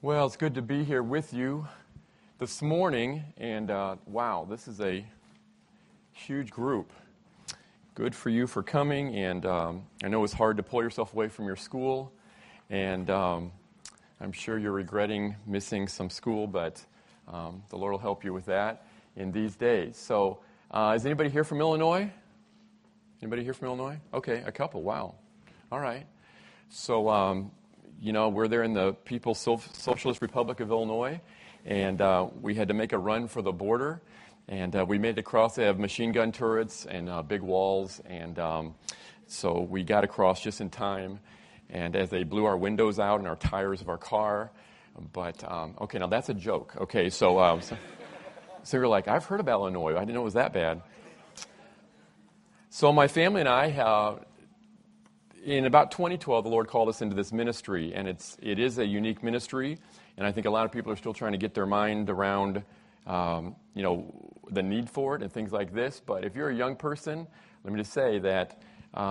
Well, it's good to be here with you this morning, and wow, this is a huge group. Good for you for coming, and I know it's hard to pull yourself away from your school, and I'm sure you're regretting missing some school, but the Lord will help you with that in these days. So, is anybody here from Illinois? Anybody here from Illinois? Okay, a couple, wow. All right. So, we're there in the People's Socialist Republic of Illinois, and we had to make a run for the border, and we made it across. They have machine gun turrets and big walls, and so we got across just in time, and as they blew our windows out and our tires of our car, but, okay, now that's a joke. Okay, so you're like, I've heard about Illinois. I didn't know it was that bad. So my family and I in about 2012, the Lord called us into this ministry, and it is a unique ministry, and I think a lot of people are still trying to get their mind around, the need for it and things like this. But if you're a young person, let me just say that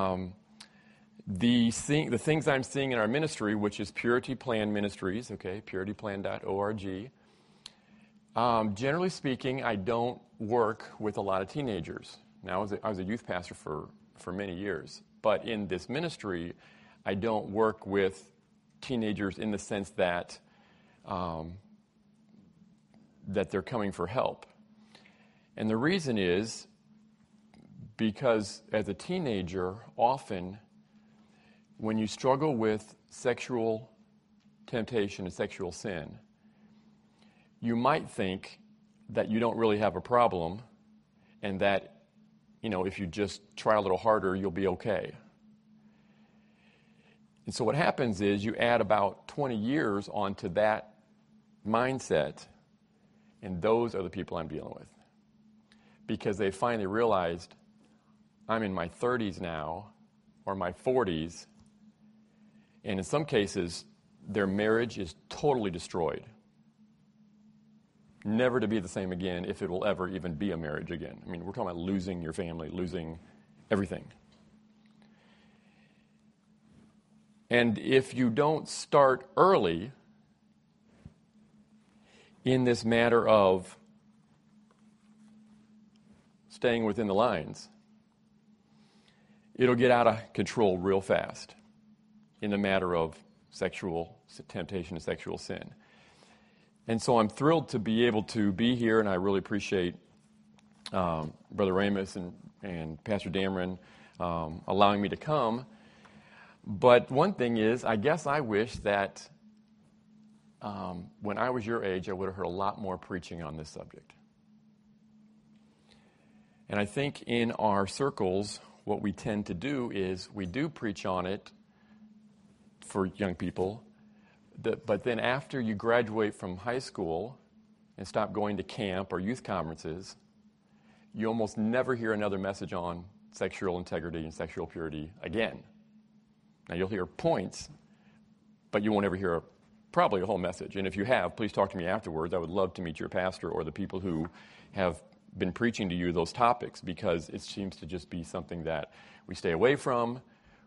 the things I'm seeing in our ministry, which is Purity Plan Ministries, okay, purityplan.org. Generally speaking, I don't work with a lot of teenagers. Now, I was a youth pastor for many years. But in this ministry, I don't work with teenagers in the sense that they're coming for help. And the reason is because as a teenager, often when you struggle with sexual temptation and sexual sin, you might think that you don't really have a problem and that if you just try a little harder, you'll be okay. And so what happens is you add about 20 years onto that mindset, and those are the people I'm dealing with. Because they finally realized, I'm in my 30s now, or my 40s, and in some cases, their marriage is totally destroyed. Never to be the same again if it will ever even be a marriage again. I mean, we're talking about losing your family, losing everything. And if you don't start early in this matter of staying within the lines, it'll get out of control real fast in the matter of sexual temptation and sexual sin. And so I'm thrilled to be able to be here, and I really appreciate Brother Ramus and Pastor Dameron allowing me to come. But one thing is, I guess I wish that when I was your age, I would have heard a lot more preaching on this subject. And I think in our circles, what we tend to do is we do preach on it for young people. But then after you graduate from high school and stop going to camp or youth conferences, you almost never hear another message on sexual integrity and sexual purity again. Now, you'll hear points, but you won't ever hear probably a whole message. And if you have, please talk to me afterwards. I would love to meet your pastor or the people who have been preaching to you those topics, because it seems to just be something that we stay away from.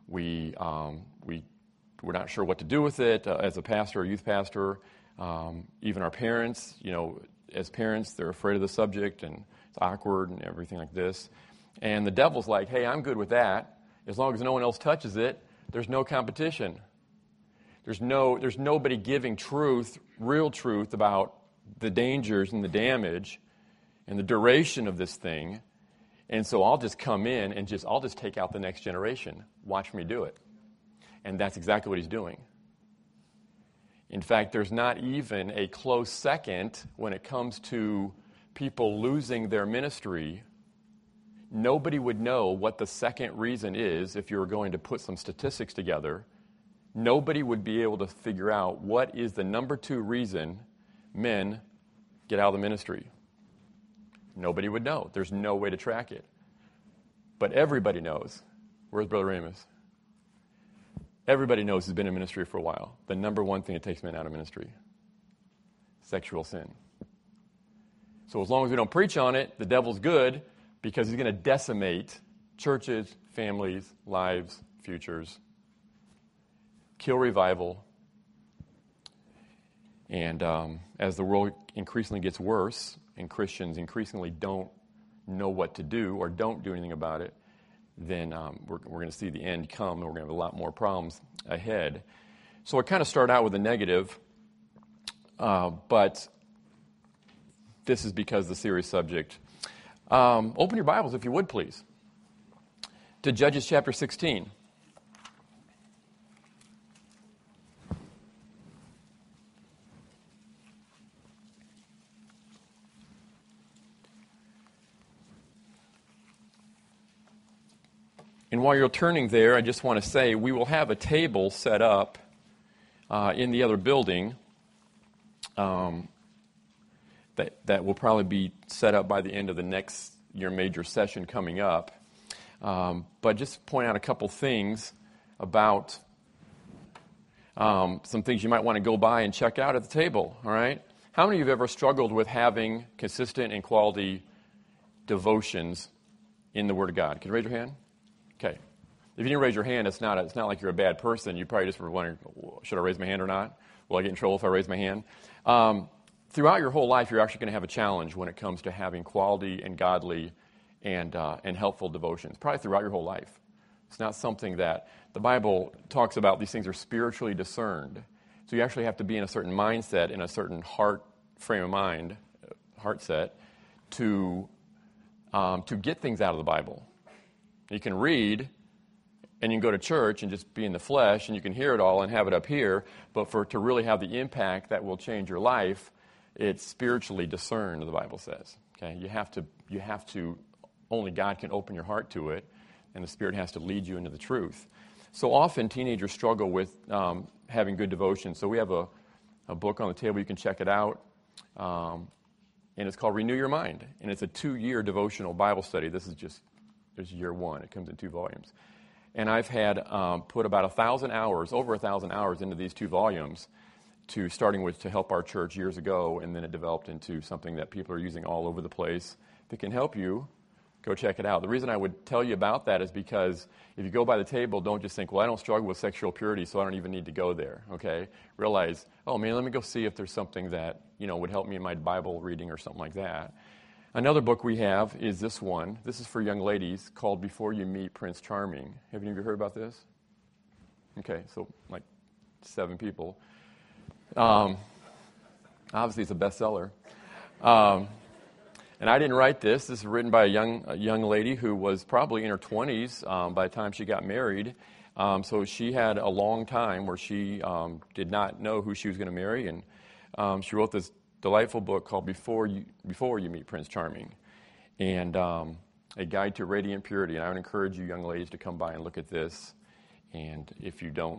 We're not sure what to do with it as a pastor or youth pastor. Even our parents, as parents, they're afraid of the subject, and it's awkward and everything like this. And the devil's like, hey, I'm good with that. As long as no one else touches it, there's no competition. There's nobody giving truth, real truth about the dangers and the damage and the duration of this thing. And so I'll just come in and I'll just take out the next generation. Watch me do it. And that's exactly what he's doing. In fact, there's not even a close second when it comes to people losing their ministry. Nobody would know what the second reason is if you were going to put some statistics together. Nobody would be able to figure out what is the number 2 reason men get out of the ministry. Nobody would know. There's no way to track it. But everybody knows. Where's Brother Ramus? Everybody knows he's been in ministry for a while. The number one thing that takes men out of ministry: sexual sin. So as long as we don't preach on it, the devil's good, because he's going to decimate churches, families, lives, futures, kill revival, And as the world increasingly gets worse and Christians increasingly don't know what to do or don't do anything about it, then we're going to see the end come, and we're going to have a lot more problems ahead. So I kind of start out with a negative, but this is because the serious subject. Open your Bibles, if you would, please, to Judges chapter 16. And while you're turning there, I just want to say we will have a table set up in the other building that will probably be set up by the end of your major session coming up. But just point out a couple things about some things you might want to go by and check out at the table, all right? How many of you have ever struggled with having consistent and quality devotions in the Word of God? Can you raise your hand? Okay. If you didn't raise your hand, it's not like you're a bad person. You probably just were wondering, should I raise my hand or not? Will I get in trouble if I raise my hand? Throughout your whole life, you're actually going to have a challenge when it comes to having quality and godly and helpful devotions, probably throughout your whole life. It's not something that the Bible talks about. These things are spiritually discerned. So you actually have to be in a certain mindset, in a certain frame of mind, heart set, to get things out of the Bible. You can read, and you can go to church and just be in the flesh, and you can hear it all and have it up here, but to really have the impact that will change your life, it's spiritually discerned, the Bible says. Okay, you have to. Only God can open your heart to it, and the Spirit has to lead you into the truth. So often teenagers struggle with having good devotion. So we have a book on the table. You can check it out, and it's called Renew Your Mind, and it's a 2-year devotional Bible study. There's year 1. It comes in 2 volumes. And I've had put about over 1,000 hours into these 2 volumes, starting with to help our church years ago, and then it developed into something that people are using all over the place. If it can help you, go check it out. The reason I would tell you about that is because if you go by the table, don't just think, well, I don't struggle with sexual purity, so I don't even need to go there, okay? Realize, oh, man, let me go see if there's something that, would help me in my Bible reading or something like that. Another book we have is this one. This is for young ladies, called Before You Meet Prince Charming. Have any of you heard about this? Okay, so like 7 people. Obviously, it's a bestseller. And I didn't write this. This is written by a young lady who was probably in her 20s by the time she got married. So she had a long time where she did not know who she was going to marry, and she wrote this delightful book called Before You Meet Prince Charming, and a guide to radiant purity. And I would encourage you young ladies to come by and look at this. And if you don't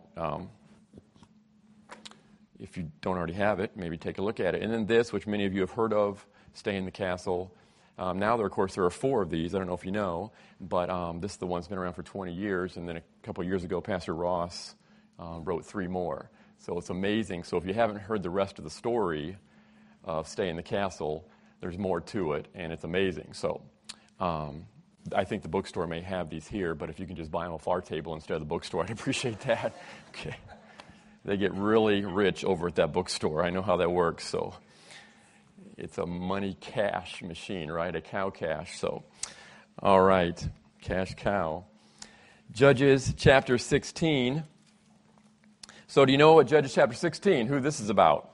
already have it, maybe take a look at it. And then this, which many of you have heard of, Stay in the Castle. Now, of course, there are 4 of these. I don't know if you know, but this is the one that's been around for 20 years. And then a couple of years ago, Pastor Ross wrote 3 more. So it's amazing. So if you haven't heard the rest of the story of Stay in the Castle, there's more to it, and it's amazing. So I think the bookstore may have these here, but if you can just buy them off our table instead of the bookstore, I'd appreciate that. Okay. They get really rich over at that bookstore. I know how that works, so it's a money cash machine, right? A cow cash. So, all right, cash cow. Judges chapter 16. So do you know what Judges chapter 16, who this is about?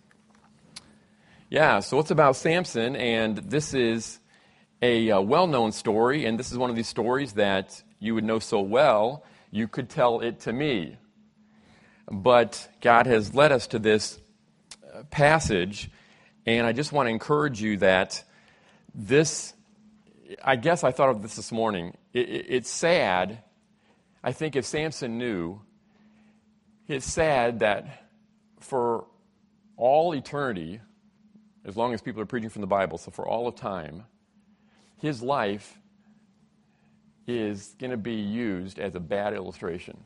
Yeah, so it's about Samson, and this is a well-known story, and this is one of these stories that you would know so well, you could tell it to me. But God has led us to this passage, and I just want to encourage you that this, I guess I thought of this morning, it's sad. I think if Samson knew, it's sad that for all eternity, as long as people are preaching from the Bible, so for all of time, his life is going to be used as a bad illustration.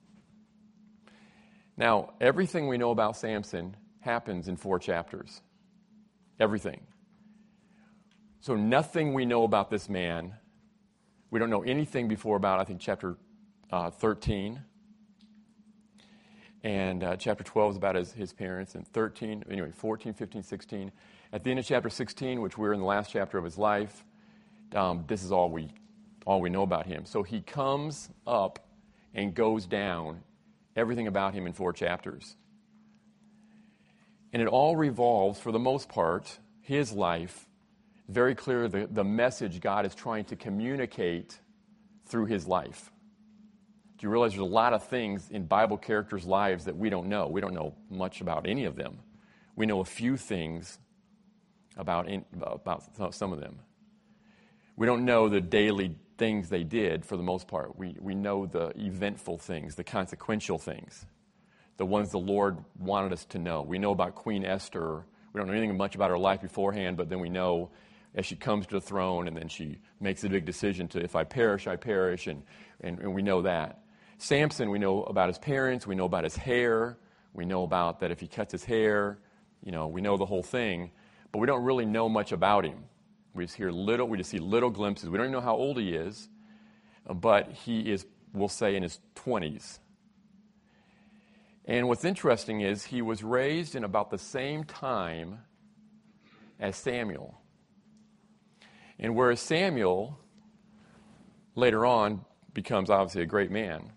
Now, everything we know about Samson happens in 4 chapters. Everything. So nothing we know about this man, we don't know anything before about, I think, chapter 13. And chapter 12 is about his parents. And 14, 15, 16. At the end of chapter 16, which we're in the last chapter of his life, this is all we know about him. So he comes up and goes down, everything about him in 4 chapters. And it all revolves, for the most part, his life, very clear the message God is trying to communicate through his life. Do you realize there's a lot of things in Bible characters' lives that we don't know? We don't know much about any of them. We know a few things about some of them. We don't know the daily things they did for the most part. We know the eventful things, the consequential things, the ones the Lord wanted us to know. We know about Queen Esther. We don't know anything much about her life beforehand, but then we know as she comes to the throne and then she makes a big decision to, if I perish, I perish, and we know that. Samson, we know about his parents. We know about his hair. We know about that if he cuts his hair, we know the whole thing, but we don't really know much about him. We just see little glimpses. We don't even know how old he is, but he is, we'll say, in his 20s. And what's interesting is he was raised in about the same time as Samuel. And whereas Samuel, later on, becomes obviously a great man,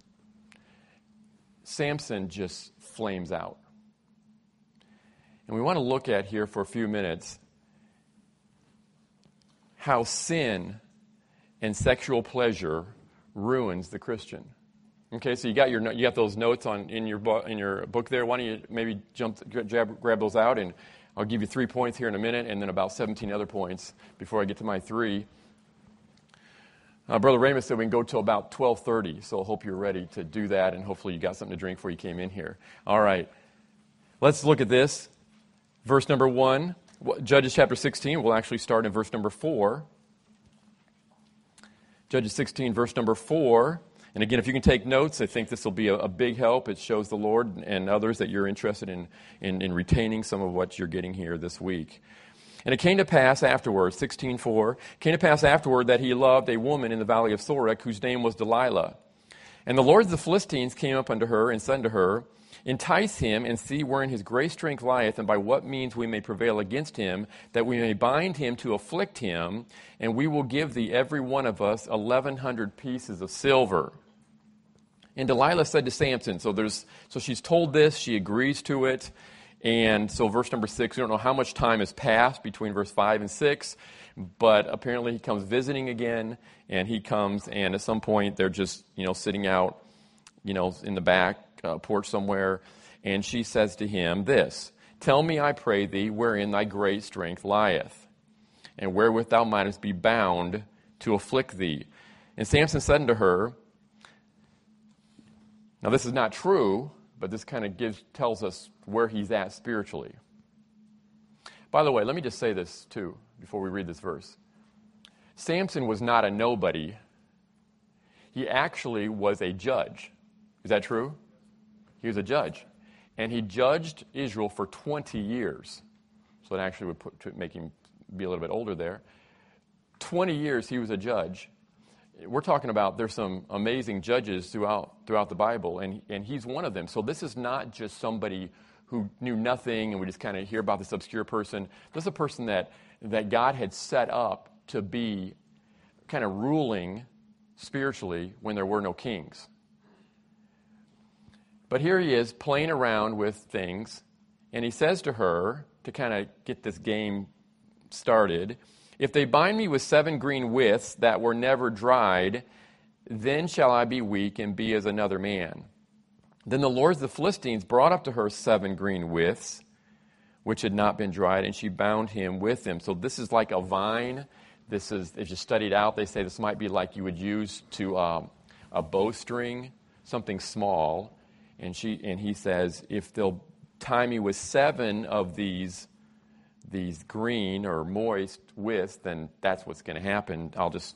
Samson just flames out. And we want to look at here for a few minutes how sin and sexual pleasure ruins the Christian. Okay, so you got those notes in your book there. Why don't you maybe grab those out, and I'll give you 3 points here in a minute, and then about 17 other points before I get to my 3. Brother Raymond said we can go till about 12:30, so I hope you're ready to do that, and hopefully you got something to drink before you came in here. All right, let's look at this. Verse number 1, Judges chapter 16. We'll actually start in verse number 4. Judges 16, verse number 4. And again, if you can take notes, I think this will be a big help. It shows the Lord and others that you're interested in retaining some of what you're getting here this week. And it came to pass afterward, 16:4, came to pass afterward that he loved a woman in the valley of Sorek, whose name was Delilah. And the lords of the Philistines came up unto her and said unto her, Entice him, and see wherein his great strength lieth, and by what means we may prevail against him, that we may bind him to afflict him, and we will give thee every one of us 1,100 pieces of silver. And Delilah said to Samson, so she's told this, she agrees to it, and so verse number 6, we don't know how much time has passed between verse 5 and 6, but apparently he comes visiting again, and he comes, and at some point they're just, sitting out, in the back porch somewhere, and she says to him this, Tell me, I pray thee, wherein thy great strength lieth, and wherewith thou mightest be bound to afflict thee. And Samson said unto her, now this is not true, but this kind of tells us where he's at spiritually. By the way, let me just say this too, before we read this verse. Samson was not a nobody. He actually was a judge. Is that true? He was a judge. And he judged Israel for 20 years. So it actually would make him be a little bit older there. 20 years he was a judge. We're talking about there's some amazing judges throughout the Bible, and he's one of them. So this is not just somebody who knew nothing and we just kind of hear about this obscure person. This is a person that God had set up to be kind of ruling spiritually when there were no kings. But here he is playing around with things, and he says to her, to kind of get this game started, If they bind me with 7 green withs that were never dried, then shall I be weak and be as another man. Then the lords of the Philistines brought up to her 7 green withs, which had not been dried, and she bound him with them. So this is like a vine. This is, if you study it out, they say this might be like you would use to a bowstring, something small. And he says, if they'll tie me with 7 of these green or moist withs, then that's what's going to happen.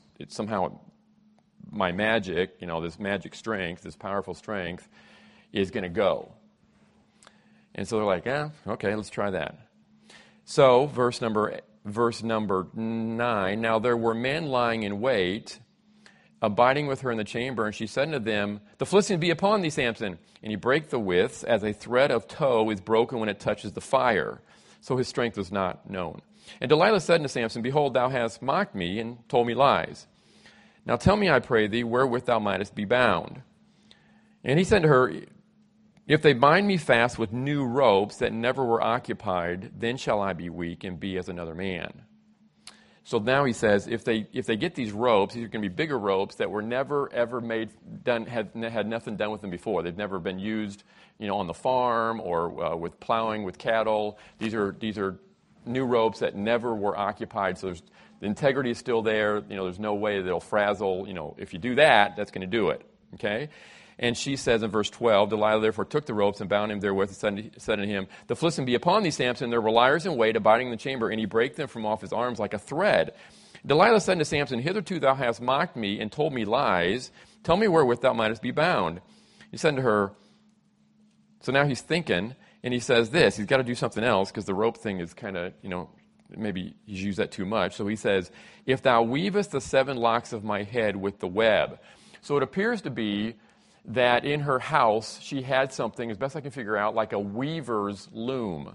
My magic, this magic strength, this powerful strength, is going to go. And so they're like, okay, let's try that. So verse number 9, now there were men lying in wait abiding with her in the chamber, and she said unto them, The Philistines be upon thee, Samson. And he brake the withs, as a thread of tow is broken when it touches the fire. So his strength was not known. And Delilah said unto Samson, Behold, thou hast mocked me, and told me lies. Now tell me, I pray thee, wherewith thou mightest be bound. And he said to her, If they bind me fast with new ropes that never were occupied, then shall I be weak and be as another man. So now he says, if they get these ropes, these are going to be bigger ropes that were never ever had nothing done with them before. They've never been used, on the farm or with plowing with cattle. These are new ropes that never were occupied. So the integrity is still there. There's no way that it'll frazzle. If you do that, that's going to do it. Okay. And she says in verse 12, Delilah therefore took the ropes and bound him therewith, and said unto him, The Philistines be upon thee, Samson. There were liars in wait, abiding in the chamber, and he brake them from off his arms like a thread. Delilah said unto Samson, Hitherto thou hast mocked me and told me lies. Tell me wherewith thou mightest be bound. He said unto her, so now he's thinking, and he says this. He's got to do something else because the rope thing is kind of, maybe he's used that too much. So he says, If thou weavest the 7 locks of my head with the web. So it appears to be that in her house, she had something, as best I can figure out, like a weaver's loom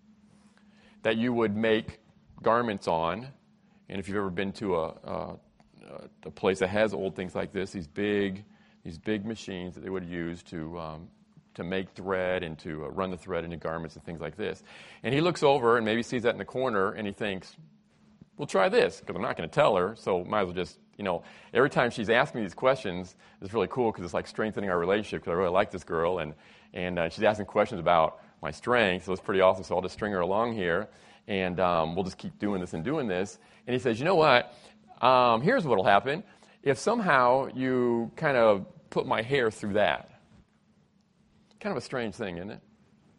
that you would make garments on. And if you've ever been to a place that has old things like this, these big machines that they would use to make thread and to run the thread into garments and things like this. And he looks over and maybe sees that in the corner, and he thinks, well, try this, because I'm not going to tell her, so might as well just, every time she's asking me these questions, it's really cool because it's like strengthening our relationship because I really like this girl, and she's asking questions about my strength, so it's pretty awesome, so I'll just string her along here, and we'll just keep doing this. And he says, you know what, here's what will happen. If somehow you kind of put my hair through that, kind of a strange thing, isn't it?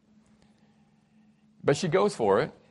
But she goes for it.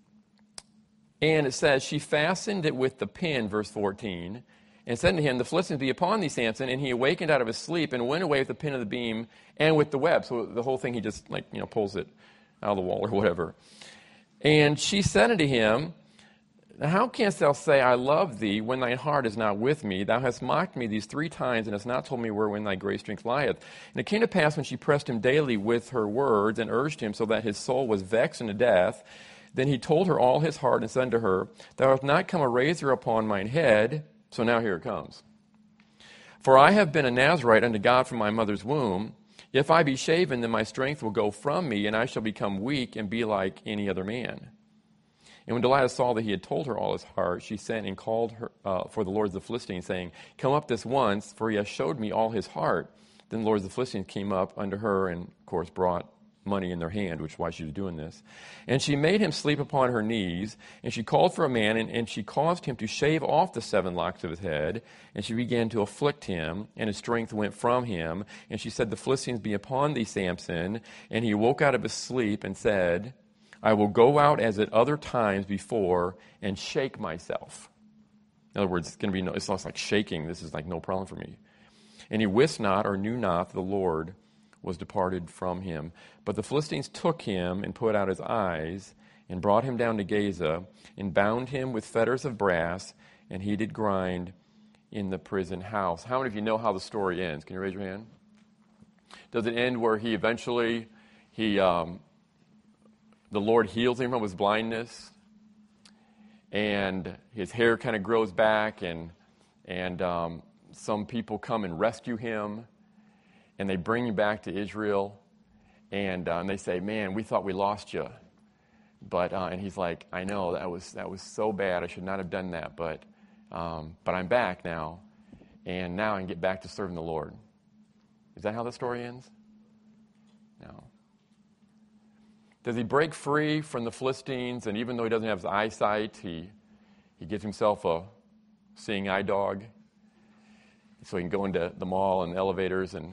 And it says, she fastened it with the pin, verse 14, and said to him, The Philistines be upon thee, Samson. And he awakened out of his sleep and went away with the pin of the beam and with the web. So the whole thing, he just pulls it out of the wall or whatever. And she said unto him, How canst thou say, I love thee, when thine heart is not with me? Thou hast mocked me these 3 times, and hast not told me wherein thy great strength lieth. And it came to pass, when she pressed him daily with her words, and urged him so that his soul was vexed unto death, then he told her all his heart, and said unto her, Thou hast not come a razor upon mine head. So now here it comes. For I have been a Nazarite unto God from my mother's womb. If I be shaven, then my strength will go from me, and I shall become weak and be like any other man. And when Delilah saw that he had told her all his heart, she sent and called her for the lords of the Philistines, saying, Come up this once, for he has showed me all his heart. Then the lords of the Philistines came up unto her, and of course brought money in their hand, which is why she was doing this. And she made him sleep upon her knees, and she called for a man, and she caused him to shave off the 7 locks of his head, and she began to afflict him, and his strength went from him. And she said, The Philistines be upon thee, Samson. And he woke out of his sleep and said, I will go out as at other times before and shake myself. In other words, it's not like shaking. This is like no problem for me. And he wist not or knew not that the Lord was departed from him. But the Philistines took him and put out his eyes and brought him down to Gaza and bound him with fetters of brass, and he did grind in the prison house. How many of you know how the story ends? Can you raise your hand? Does it end where he eventually, the Lord heals him from his blindness, and his hair kind of grows back, and some people come and rescue him, and they bring him back to Israel, and they say, man, we thought we lost you. But and he's like, I know, that was so bad. I should not have done that, but I'm back now, and now I can get back to serving the Lord. Is that how the story ends? No. Does he break free from the Philistines, and even though he doesn't have his eyesight, he gets himself a seeing eye dog so he can go into the mall and elevators, and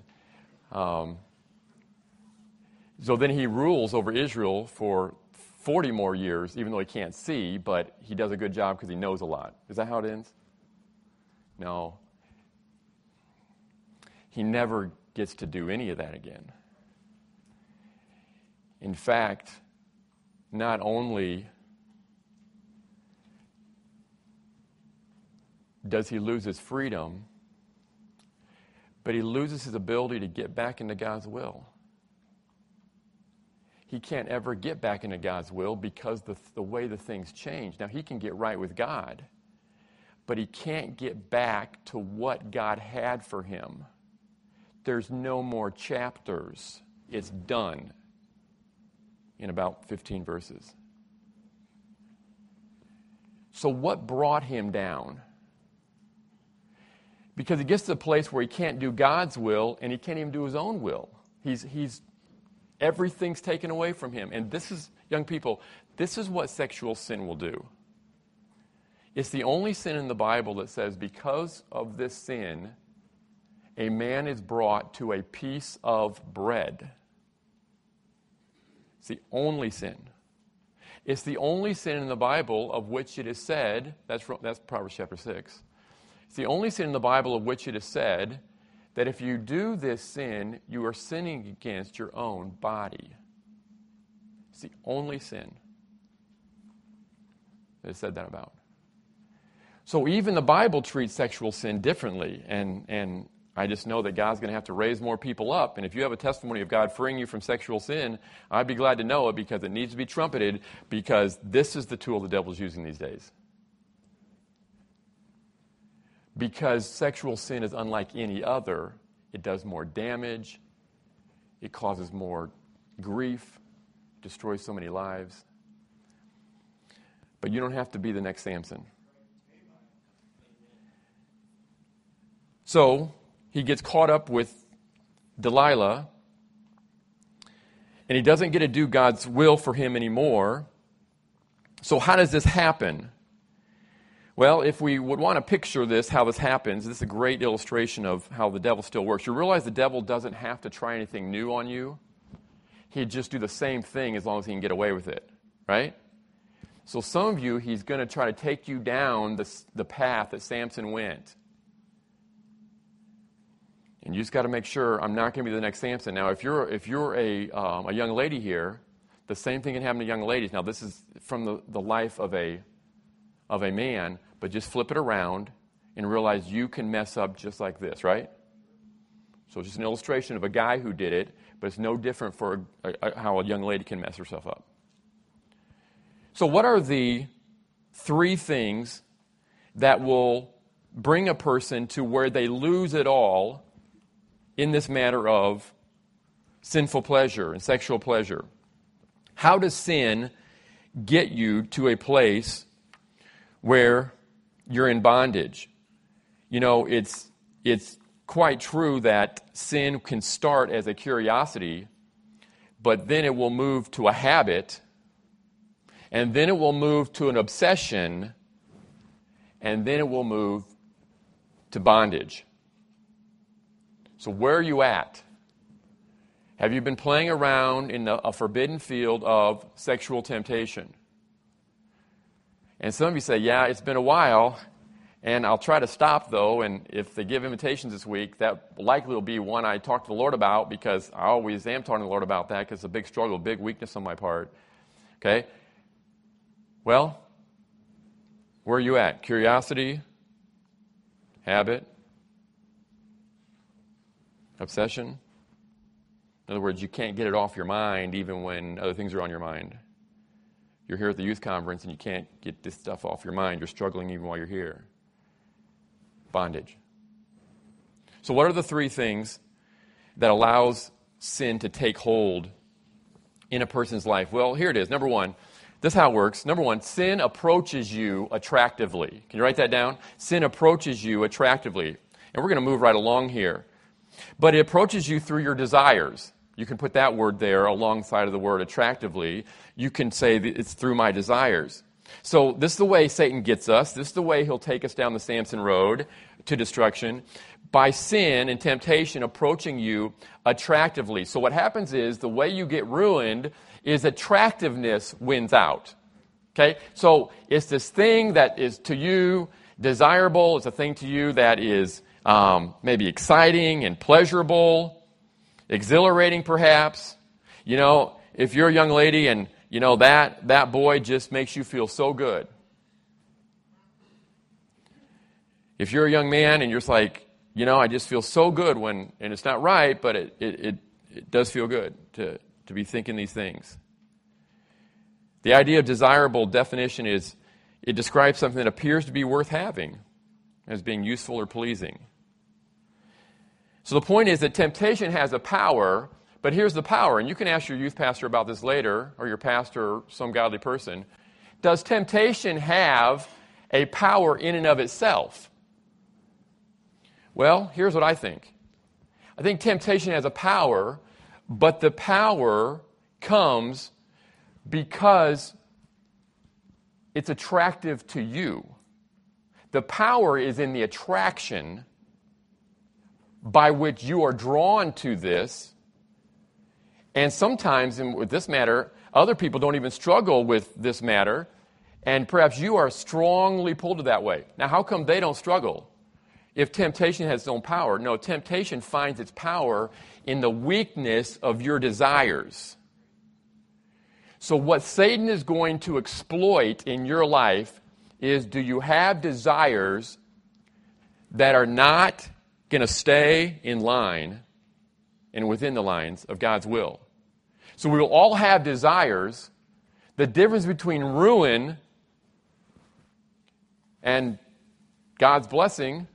so then he rules over Israel for 40 more years, even though he can't see, but he does a good job because he knows a lot. Is that how it ends? No. He never gets to do any of that again. In fact, not only does he lose his freedom, but he loses his ability to get back into God's will. He can't ever get back into God's will because the way the things change. Now, he can get right with God, but he can't get back to what God had for him. There's no more chapters. It's done in about 15 verses. So what brought him down? Because he gets to the place where he can't do God's will and he can't even do his own will. Everything's taken away from him. And this is, young people, this is what sexual sin will do. It's the only sin in the Bible that says because of this sin, a man is brought to a piece of bread. It's the only sin. It's the only sin in the Bible of which it is said, that's Proverbs chapter 6. It's the only sin in the Bible of which it is said that if you do this sin, you are sinning against your own body. It's the only sin that it said that about. So even the Bible treats sexual sin differently, and I just know that God's going to have to raise more people up. And if you have a testimony of God freeing you from sexual sin, I'd be glad to know it because it needs to be trumpeted, because this is the tool the devil's using these days. Because sexual sin is unlike any other. It does more damage. It causes more grief. Destroys so many lives. But you don't have to be the next Samson. So he gets caught up with Delilah, and he doesn't get to do God's will for him anymore. So how does this happen? Well, if we would want to picture this, how this happens, this is a great illustration of how the devil still works. You realize the devil doesn't have to try anything new on you. He'd just do the same thing as long as he can get away with it, right? So some of you, he's going to try to take you down the path that Samson went. And you just got to make sure I'm not going to be the next Samson. Now, if you're a young lady here, the same thing can happen to young ladies. Now, this is from the life of a man, but just flip it around and realize you can mess up just like this, right? So it's just an illustration of a guy who did it, but it's no different for how a young lady can mess herself up. So what are the 3 things that will bring a person to where they lose it all in this matter of sinful pleasure and sexual pleasure? How does sin get you to a place where you're in bondage? You know, it's quite true that sin can start as a curiosity, but then it will move to a habit, and then it will move to an obsession, and then it will move to bondage. So where are you at? Have you been playing around in a forbidden field of sexual temptation? And some of you say, yeah, it's been a while, and I'll try to stop, though, and if they give invitations this week, that likely will be one I talk to the Lord about, because I always am talking to the Lord about that, because it's a big struggle, big weakness on my part. Okay? Well, where are you at? Curiosity? Habit? Obsession? In other words, you can't get it off your mind even when other things are on your mind. You're here at the youth conference and you can't get this stuff off your mind. You're struggling even while you're here. Bondage. So what are the 3 things that allows sin to take hold in a person's life? Well, here it is. Number 1, this is how it works. Number 1, sin approaches you attractively. Can you write that down? Sin approaches you attractively. And we're going to move right along here. But it approaches you through your desires. You can put that word there alongside of the word attractively. You can say that it's through my desires. So this is the way Satan gets us. This is the way he'll take us down the Samson road to destruction, by sin and temptation approaching you attractively. So what happens is the way you get ruined is attractiveness wins out. Okay? So it's this thing that is to you desirable. It's a thing to you that is maybe exciting and pleasurable, exhilarating perhaps. You know, if you're a young lady and, you know, that boy just makes you feel so good. If you're a young man and you're just like, I just feel so good when, and it's not right, but it does feel good to be thinking these things. The idea of desirable definition is it describes something that appears to be worth having as being useful or pleasing. So the point is that temptation has a power, but here's the power, and you can ask your youth pastor about this later, or your pastor, or some godly person. Does temptation have a power in and of itself? Well, here's what I think. I think temptation has a power, but the power comes because it's attractive to you. The power is in the attraction by which you are drawn to this. And sometimes, with this matter, other people don't even struggle with this matter, and perhaps you are strongly pulled to that way. Now, how come they don't struggle? If temptation has its own power. No, temptation finds its power in the weakness of your desires. So what Satan is going to exploit in your life is, do you have desires that are not going to stay in line and within the lines of God's will? So we will all have desires. The difference between ruin and God's blessing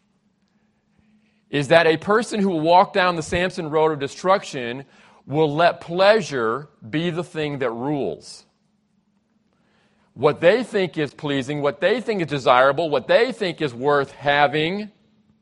is that a person who will walk down the Samson road of destruction will let pleasure be the thing that rules. What they think is pleasing, what they think is desirable, what they think is worth having,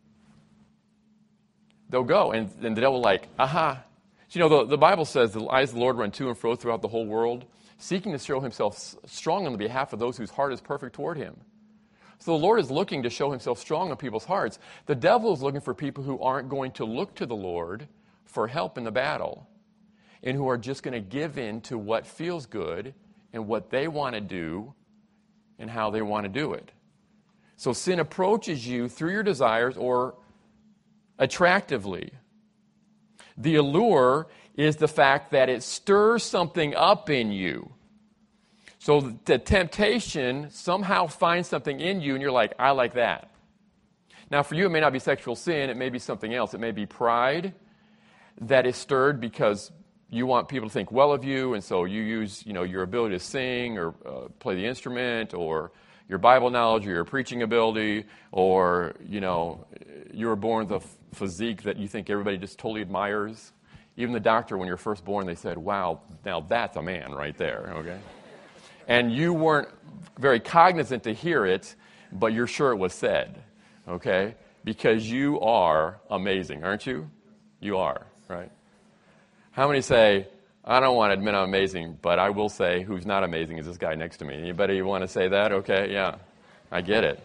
they'll go. And the devil will like, aha. So, the Bible says the eyes of the Lord run to and fro throughout the whole world, seeking to show himself strong on the behalf of those whose heart is perfect toward him. So the Lord is looking to show himself strong on people's hearts. The devil is looking for people who aren't going to look to the Lord for help in the battle, and who are just going to give in to what feels good and what they want to do and how they want to do it. So sin approaches you through your desires or attractively. The allure is the fact that it stirs something up in you. So the temptation somehow finds something in you and you're like, I like that. Now for you it may not be sexual sin, it may be something else. It may be pride that is stirred because you want people to think well of you, and so you use your ability to sing or play the instrument, or your Bible knowledge, or your preaching ability, or you were born with a physique that you think everybody just totally admires. Even the doctor, when you're first born, they said, wow, now that's a man right there, okay? And you weren't very cognizant to hear it, but you're sure it was said, okay? Because you are amazing, aren't you? You are, right? How many say, I don't want to admit I'm amazing, but I will say who's not amazing is this guy next to me. Anybody want to say that? Okay, yeah, I get it.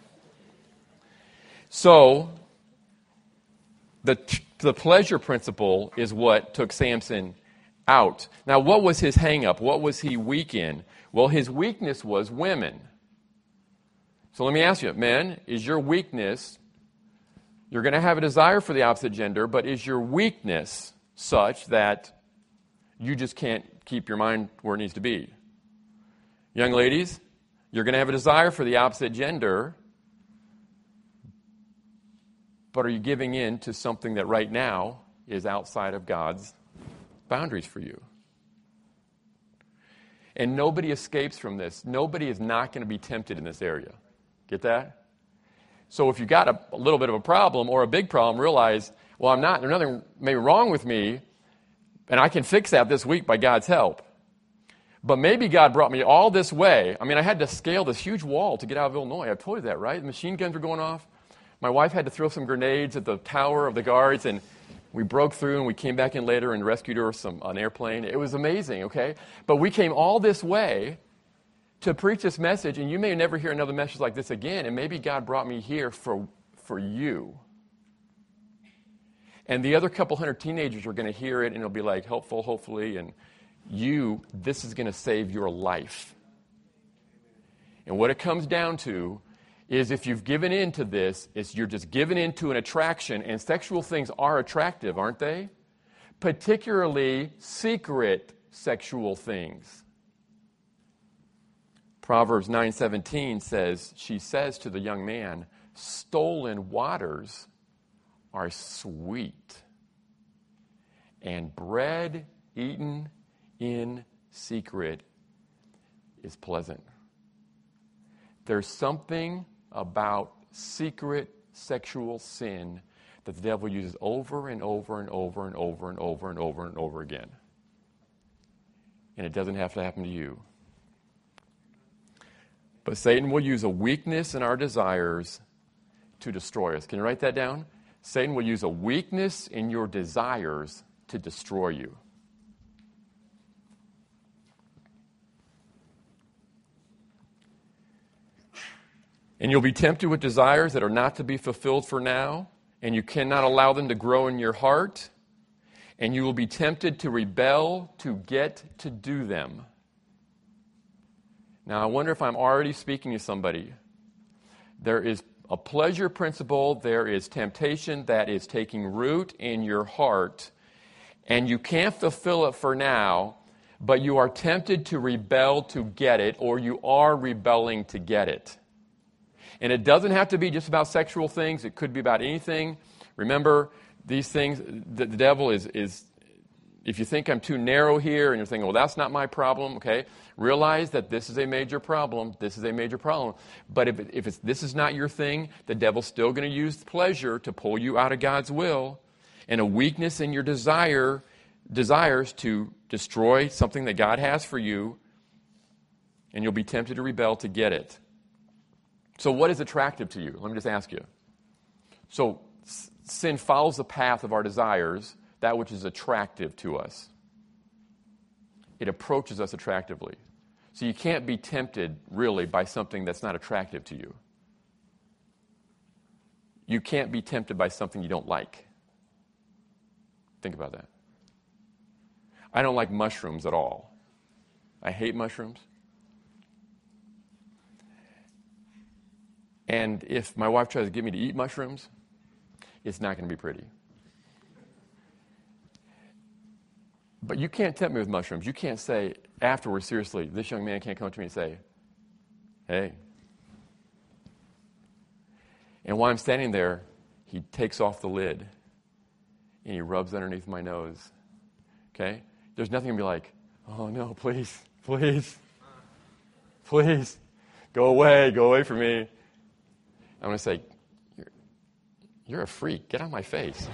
So, the pleasure principle is what took Samson out. Now, what was his hang-up? What was he weak in? Well, his weakness was women. So let me ask you, men, is your weakness, you're going to have a desire for the opposite gender, but is your weakness such that you just can't keep your mind where it needs to be? Young ladies, you're going to have a desire for the opposite gender, but are you giving in to something that right now is outside of God's boundaries for you? And nobody escapes from this. Nobody is not going to be tempted in this area. Get that? So if you've got a little bit of a problem or a big problem, realize, well, there's nothing maybe wrong with me, and I can fix that this week by God's help. But maybe God brought me all this way. I mean, I had to scale this huge wall to get out of Illinois. I've told you that, right? The machine guns were going off. My wife had to throw some grenades at the tower of the guards, and we broke through, and we came back in later and rescued her an airplane. It was amazing, okay? But we came all this way to preach this message, and you may never hear another message like this again, and maybe God brought me here for you. And the other couple hundred teenagers are going to hear it, and it'll be like helpful, hopefully, and this is going to save your life. And what it comes down to is if you've given in to this, you're just given into an attraction, and sexual things are attractive, aren't they? Particularly secret sexual things. Proverbs 9:17 says, she says to the young man, stolen waters are sweet, and bread eaten in secret is pleasant. There's something about secret sexual sin that the devil uses over and over and over and over and over and over and over again. And it doesn't have to happen to you. But Satan will use a weakness in our desires to destroy us. Can you write that down? Satan will use a weakness in your desires to destroy you. And you'll be tempted with desires that are not to be fulfilled for now, and you cannot allow them to grow in your heart, and you will be tempted to rebel to get to do them. Now, I wonder if I'm already speaking to somebody. There is a pleasure principle, there is temptation that is taking root in your heart, and you can't fulfill it for now, but you are tempted to rebel to get it, or you are rebelling to get it. And it doesn't have to be just about sexual things. It could be about anything. Remember, these things, the devil is, if you think I'm too narrow here and you're thinking, well, that's not my problem, okay, realize that this is a major problem. This is a major problem. But if this is not your thing, the devil's still going to use pleasure to pull you out of God's will, and a weakness in your desires to destroy something that God has for you, and you'll be tempted to rebel to get it. So what is attractive to you? Let me just ask you. So sin follows the path of our desires, that which is attractive to us. It approaches us attractively. So you can't be tempted, really, by something that's not attractive to you. You can't be tempted by something you don't like. Think about that. I don't like mushrooms at all. I hate mushrooms. And if my wife tries to get me to eat mushrooms, it's not going to be pretty. But you can't tempt me with mushrooms. You can't say afterwards, seriously, this young man can't come to me and say, hey. And while I'm standing there, he takes off the lid and he rubs underneath my nose. Okay? There's nothing to be like, oh no, please, please, please, go away from me. I'm going to say, you're a freak. Get out of my face.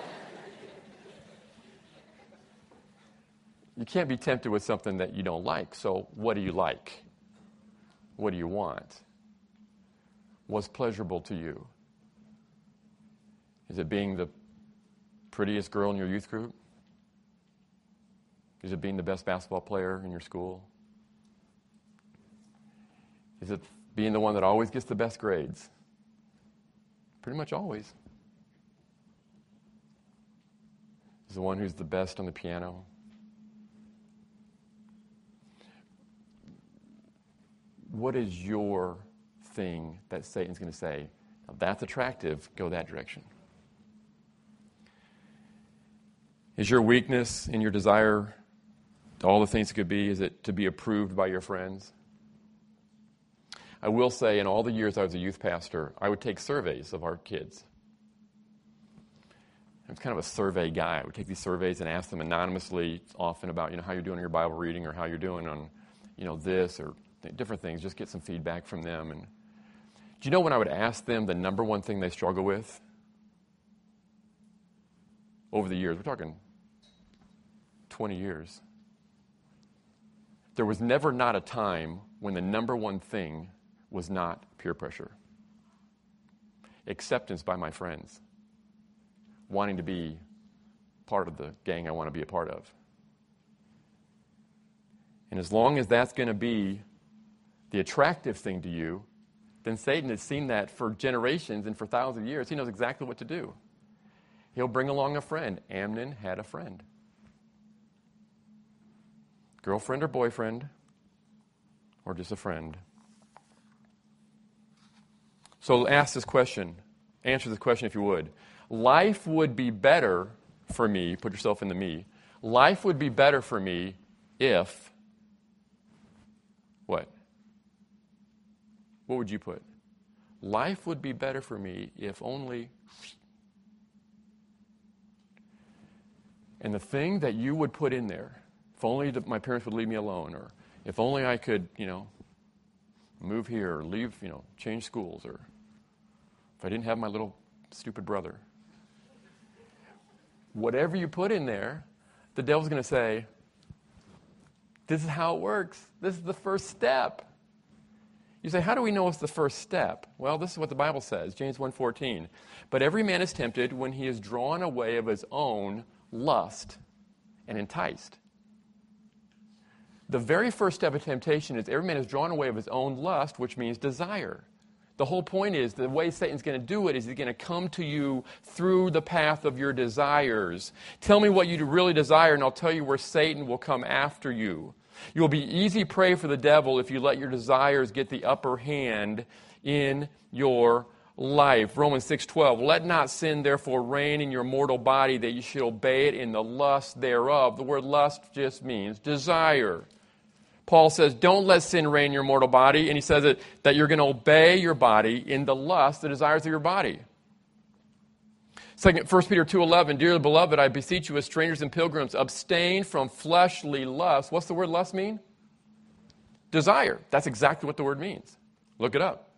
You can't be tempted with something that you don't like. So what do you like? What do you want? What's pleasurable to you? Is it being the prettiest girl in your youth group? Is it being the best basketball player in your school? Is it being the one that always gets the best grades? Pretty much always. Is the one who's the best on the piano? What is your thing that Satan's going to say, now that's attractive, go that direction? Is your weakness in your desire all the things it could be? Is it to be approved by your friends? I will say, in all the years I was a youth pastor, I would take surveys of our kids. I was kind of a survey guy. I would take these surveys and ask them anonymously, often about, how you're doing in your Bible reading or how you're doing on, this or different things. Just get some feedback from them. And do you know when I would ask them the number one thing they struggle with? Over the years, we're talking 20 years. There was never not a time when the number one thing was not peer pressure. Acceptance by my friends. Wanting to be part of the gang I want to be a part of. And as long as that's going to be the attractive thing to you, then Satan has seen that for generations and for thousands of years. He knows exactly what to do. He'll bring along a friend. Amnon had a friend. Girlfriend or boyfriend, or just a friend. So ask this question. Answer this question if you would. Life would be better for me, put yourself in the me. Life would be better for me if, what? What would you put? Life would be better for me if only, And the thing that you would put in there, if only my parents would leave me alone, or if only I could, move here, or leave, change schools, or if I didn't have my little stupid brother. Whatever you put in there, the devil's going to say, this is how it works. This is the first step. You say, how do we know it's the first step? Well, this is what the Bible says, James 1:14. But every man is tempted when he is drawn away of his own lust and enticed. The very first step of temptation is every man is drawn away of his own lust, which means desire. The whole point is the way Satan's going to do it is he's going to come to you through the path of your desires. Tell me what you really desire, and I'll tell you where Satan will come after you. You'll be easy prey for the devil if you let your desires get the upper hand in your life. Romans 6:12, let not sin therefore reign in your mortal body that you should obey it in the lust thereof. The word lust just means desire. Paul says, don't let sin reign in your mortal body, and he says that you're going to obey your body in the lust, the desires of your body. 1 Peter 2:11, dearly beloved, I beseech you as strangers and pilgrims, abstain from fleshly lust. What's the word lust mean? Desire. That's exactly what the word means. Look it up.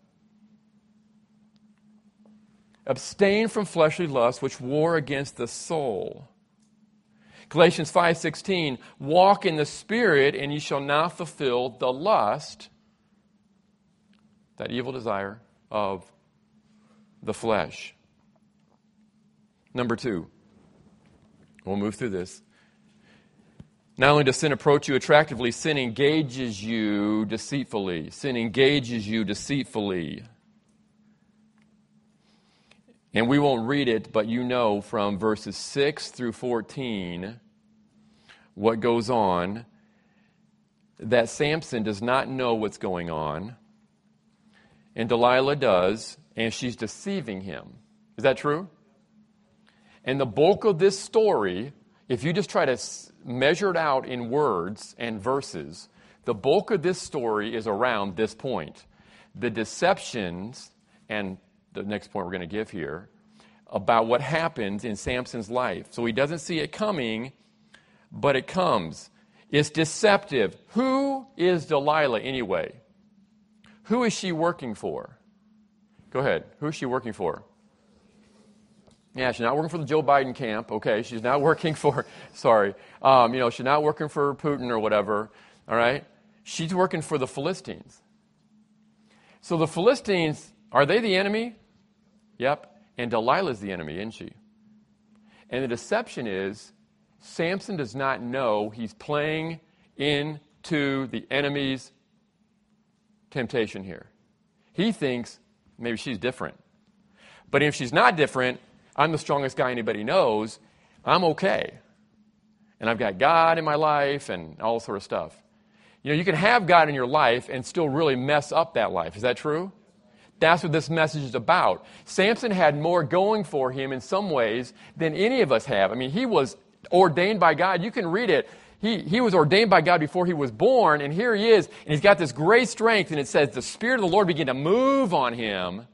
Abstain from fleshly lust, which war against the soul. Galatians 5:16, walk in the Spirit, and ye shall not fulfill the lust, that evil desire of the flesh. Number 2, we'll move through this. Not only does sin approach you attractively, sin engages you deceitfully. Sin engages you deceitfully. And we won't read it, but you know from verses 6 through 14 what goes on, that Samson does not know what's going on, and Delilah does, and she's deceiving him. Is that true? And the bulk of this story, if you just try to measure it out in words and verses, the bulk of this story is around this point. The deceptions, and the next point we're going to give here, about what happens in Samson's life. So he doesn't see it coming, but it comes. It's deceptive. Who is Delilah anyway? Who is she working for? Go ahead. Who is she working for? Yeah, she's not working for the Joe Biden camp. Okay, she's not working for, she's not working for Putin or whatever. All right? She's working for the Philistines. So the Philistines, are they the enemy? Yep. And Delilah's the enemy, isn't she? And the deception is, Samson does not know he's playing into the enemy's temptation here. He thinks maybe she's different. But if she's not different, I'm the strongest guy anybody knows, I'm okay. And I've got God in my life and all sort of stuff. You can have God in your life and still really mess up that life. Is that true? That's what this message is about. Samson had more going for him in some ways than any of us have. I mean, he was ordained by God. You can read it. He was ordained by God before he was born, and here he is, and he's got this great strength, and it says the Spirit of the Lord began to move on him.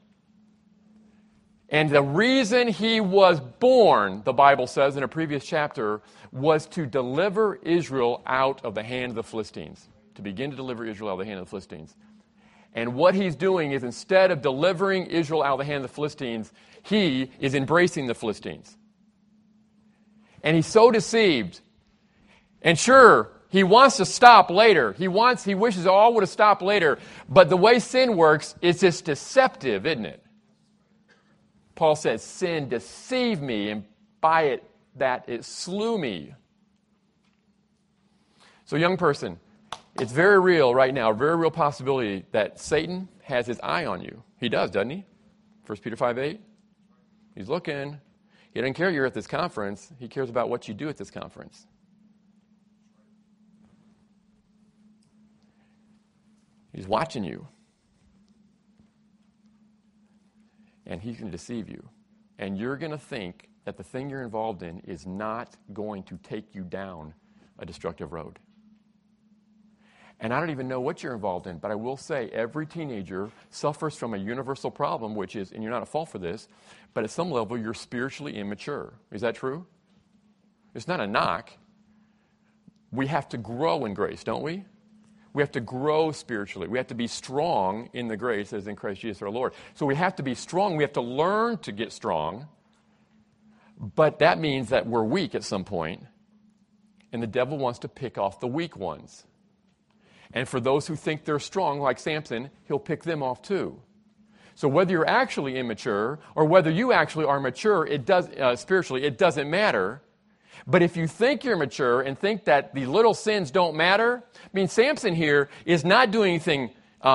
And the reason he was born, the Bible says in a previous chapter, was to deliver Israel out of the hand of the Philistines. To begin to deliver Israel out of the hand of the Philistines. And what he's doing is, instead of delivering Israel out of the hand of the Philistines, he is embracing the Philistines. And he's so deceived. And sure, he wants to stop later. He wishes it all would have stopped later. But the way sin works is just deceptive, isn't it? Paul says, sin deceived me, and by it, that it slew me. So, young person, it's very real right now, a very real possibility that Satan has his eye on you. He does, doesn't he? 1 Peter 5:8. He's looking. He doesn't care you're at this conference. He cares about what you do at this conference. He's watching you. And he's going to deceive you. And you're going to think that the thing you're involved in is not going to take you down a destructive road. And I don't even know what you're involved in, but I will say every teenager suffers from a universal problem, which is, and you're not at fault for this, but at some level you're spiritually immature. Is that true? It's not a knock. We have to grow in grace, don't we? We have to grow spiritually. We have to be strong in the grace as in Christ Jesus our Lord. So we have to be strong. We have to learn to get strong. But that means that we're weak at some point, and the devil wants to pick off the weak ones. And for those who think they're strong, like Samson, he'll pick them off too. So whether you're actually immature or whether you actually are mature, spiritually, it doesn't matter. But if you think you're mature and think that the little sins don't matter, I mean, Samson here is not doing anything.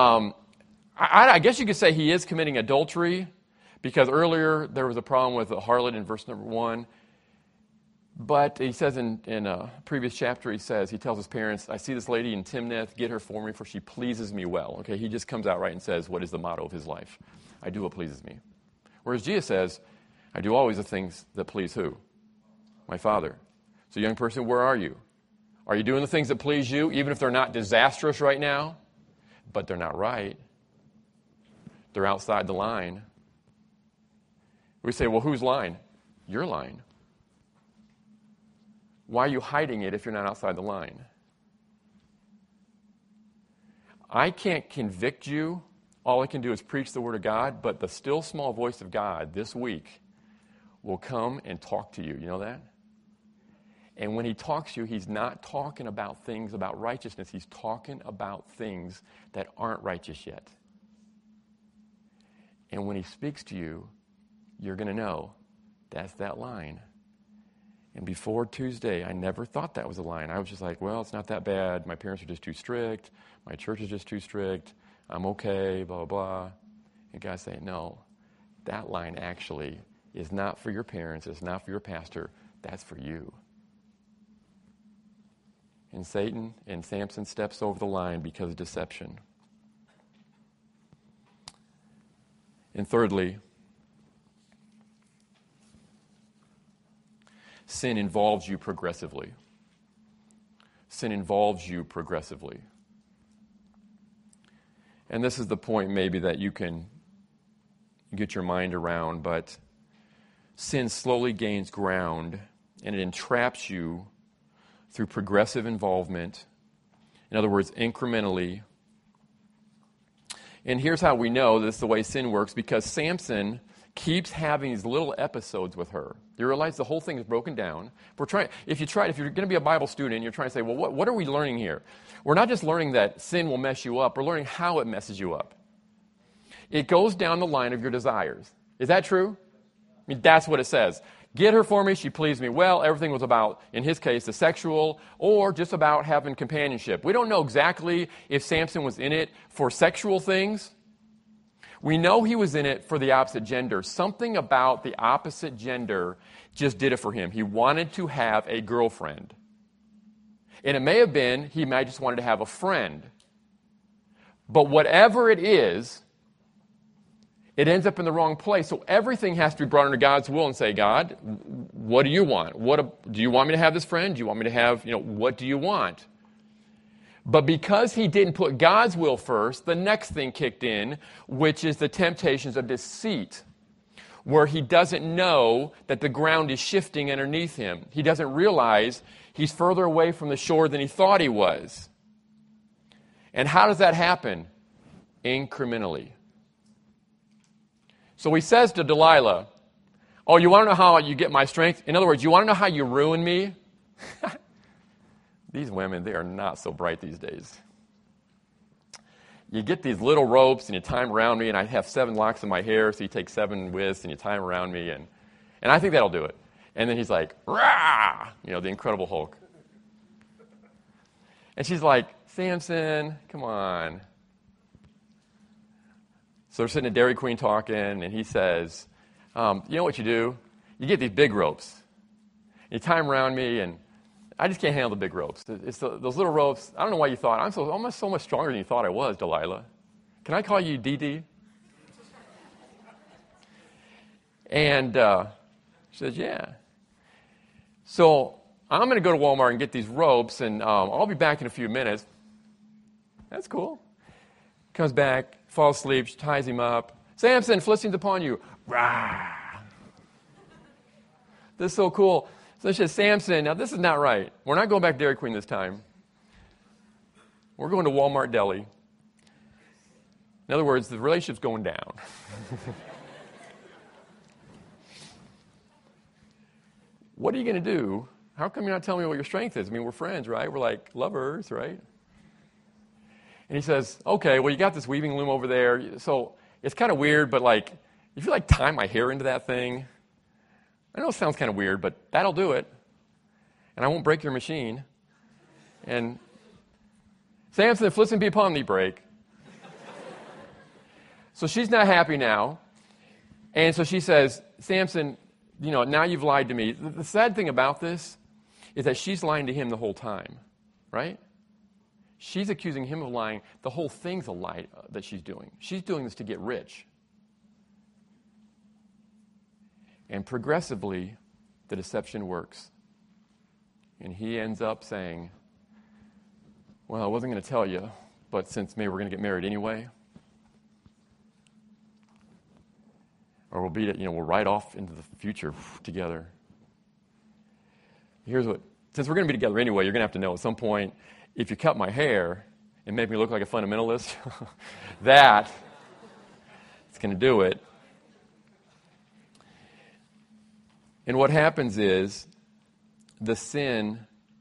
I guess you could say he is committing adultery, because earlier there was a problem with the harlot in verse number 1. But he says in a previous chapter, he tells his parents, I see this lady in Timnath, get her for me, for she pleases me well. Okay, he just comes out right and says what is the motto of his life. I do what pleases me. Whereas Jesus says, I do always the things that please who? My Father. So young person, where are you? Are you doing the things that please you, even if they're not disastrous right now? But they're not right. They're outside the line. We say, well, whose line? Your line. Why are you hiding it if you're not outside the line? I can't convict you. All I can do is preach the Word of God, but the still small voice of God this week will come and talk to you. You know that? And when he talks to you, he's not talking about things about righteousness. He's talking about things that aren't righteous yet. And when he speaks to you, you're going to know that's that line. And before Tuesday, I never thought that was a line. I was just like, well, it's not that bad. My parents are just too strict. My church is just too strict. I'm okay, blah, blah, blah. And God's saying, no, that line actually is not for your parents. It's not for your pastor. That's for you. And Satan and Samson steps over the line because of deception. And thirdly, sin involves you progressively. Sin involves you progressively. And this is the point maybe that you can get your mind around, but sin slowly gains ground and it entraps you through progressive involvement. In other words, incrementally. And here's how we know this is the way sin works, because Samson keeps having these little episodes with her. You realize the whole thing is broken down. If you're going to be a Bible student and you're trying to say, well, what are we learning here? We're not just learning that sin will mess you up. We're learning how it messes you up. It goes down the line of your desires. Is that true? I mean, that's what it says. Get her for me, she pleased me well. Everything was about, in his case, the sexual or just about having companionship. We don't know exactly if Samson was in it for sexual things. We know he was in it for the opposite gender. Something about the opposite gender just did it for him. He wanted to have a girlfriend. And it may have been he might just wanted to have a friend. But whatever it is, it ends up in the wrong place. So everything has to be brought under God's will and say, God, what do you want? Do you want me to have this friend? Do you want me to have, what do you want? But because he didn't put God's will first, the next thing kicked in, which is the temptations of deceit, where he doesn't know that the ground is shifting underneath him. He doesn't realize he's further away from the shore than he thought he was. And how does that happen? Incrementally. So he says to Delilah, oh, you want to know how you get my strength? In other words, you want to know how you ruin me? These women, they are not so bright these days. You get these little ropes and you tie them around me, and I have 7 locks in my hair, so you take 7 withs and you tie them around me, and I think that'll do it. And then he's like, rah! The Incredible Hulk. And she's like, Samson, come on. So they're sitting at Dairy Queen talking, and he says, you know what you do? You get these big ropes. You tie them around me, and I just can't handle the big ropes. It's those little ropes. I don't know why you thought, I'm almost so much stronger than you thought I was, Delilah. Can I call you Dee? And she says, yeah. So I'm going to go to Walmart and get these ropes, and I'll be back in a few minutes. That's cool. Comes back, falls asleep, she ties him up. Samson, Philistines upon you. Rah! This is so cool. So she says, Samson, now this is not right. We're not going back to Dairy Queen this time. We're going to Walmart Deli. In other words, the relationship's going down. What are you going to do? How come you're not telling me what your strength is? I mean, we're friends, right? We're like lovers, right? And he says, okay, well, you got this weaving loom over there. So it's kind of weird, but like, if you like tie my hair into that thing, I know it sounds kind of weird, but that'll do it. And I won't break your machine. And Samson, if listen be upon thee, break. So she's not happy now. And so she says, Samson, now you've lied to me. The sad thing about this is that she's lying to him the whole time, right? She's accusing him of lying. The whole thing's a lie that she's doing. She's doing this to get rich. And progressively, the deception works. And he ends up saying, well, I wasn't going to tell you, but since maybe we're going to get married anyway, or we'll ride off into the future together. Since we're going to be together anyway, you're going to have to know at some point, if you cut my hair and make me look like a fundamentalist, that's going to do it. And what happens is the sin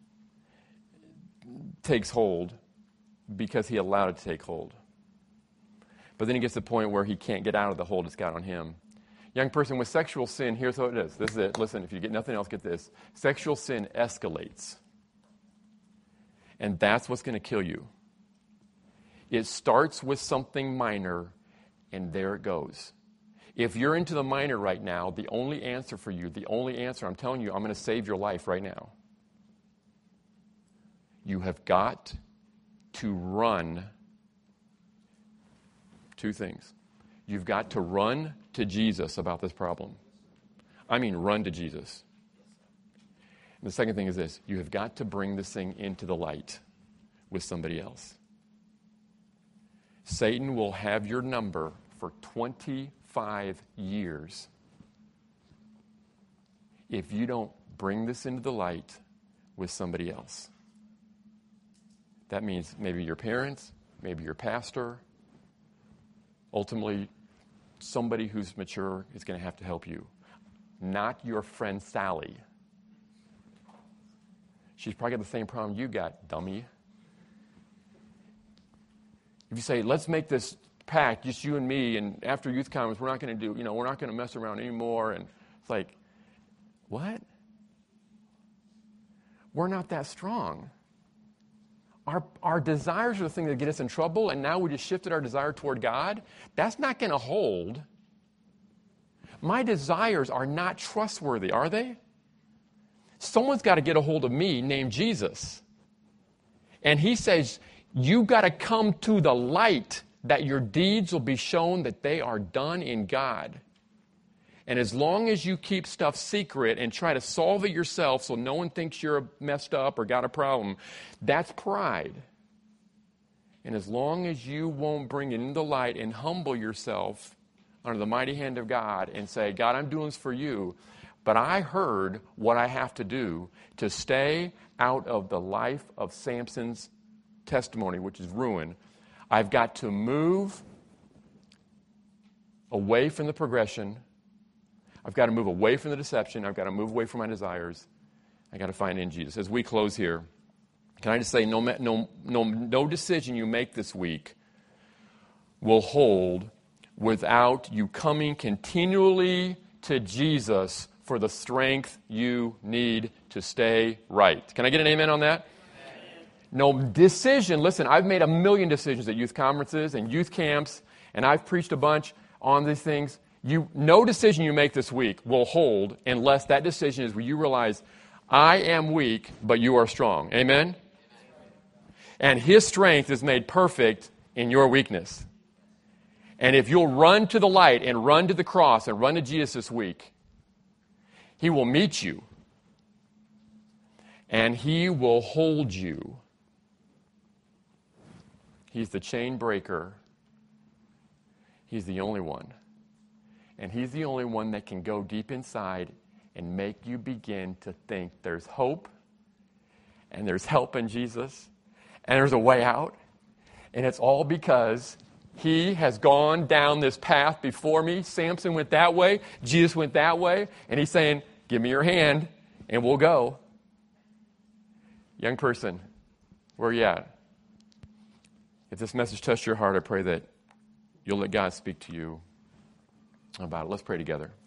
takes hold because he allowed it to take hold. But then he gets to the point where he can't get out of the hold it's got on him. Young person, with sexual sin, here's what it is. This is it. Listen, if you get nothing else, get this. Sexual sin escalates. And that's what's going to kill you. It starts with something minor, and there it goes. If you're into the minor right now, the only answer, I'm telling you, I'm going to save your life right now. You have got to run. Two things. You've got to run to Jesus about this problem. I mean, run to Jesus. And the second thing is this. You have got to bring this thing into the light with somebody else. Satan will have your number for 25 years if you don't bring this into the light with somebody else. That means maybe your parents, maybe your pastor. Ultimately, somebody who's mature is going to have to help you. Not your friend Sally. She's probably got the same problem you got, dummy. If you say, let's make this pact, just you and me, and after youth conference, we're not going to we're not going to mess around anymore. And it's like, what? We're not that strong. Our desires are the thing that get us in trouble, and now we just shifted our desire toward God. That's not going to hold. My desires are not trustworthy, are they? Someone's got to get a hold of me named Jesus. And he says, you've got to come to the light that your deeds will be shown that they are done in God. And as long as you keep stuff secret and try to solve it yourself so no one thinks you're messed up or got a problem, that's pride. And as long as you won't bring it into the light and humble yourself under the mighty hand of God and say, God, I'm doing this for you, but I heard what I have to do to stay out of the life of Samson's testimony, which is ruin. I've got to move away from the progression. I've got to move away from the deception. I've got to move away from my desires. I've got to find in Jesus. As we close here, can I just say no decision you make this week will hold without you coming continually to Jesus for the strength you need to stay right. Can I get an amen on that? No decision. Listen, I've made a million decisions at youth conferences and youth camps, and I've preached a bunch on these things. No decision you make this week will hold unless that decision is where you realize, I am weak, but you are strong. Amen? And his strength is made perfect in your weakness. And if you'll run to the light and run to the cross and run to Jesus this week, he will meet you. And he will hold you. He's the chain breaker. He's the only one. And he's the only one that can go deep inside and make you begin to think there's hope and there's help in Jesus and there's a way out. And it's all because he has gone down this path before me. Samson went that way. Jesus went that way. And he's saying, give me your hand and we'll go. Young person, where are you at? If this message touched your heart, I pray that you'll let God speak to you about it. Let's pray together.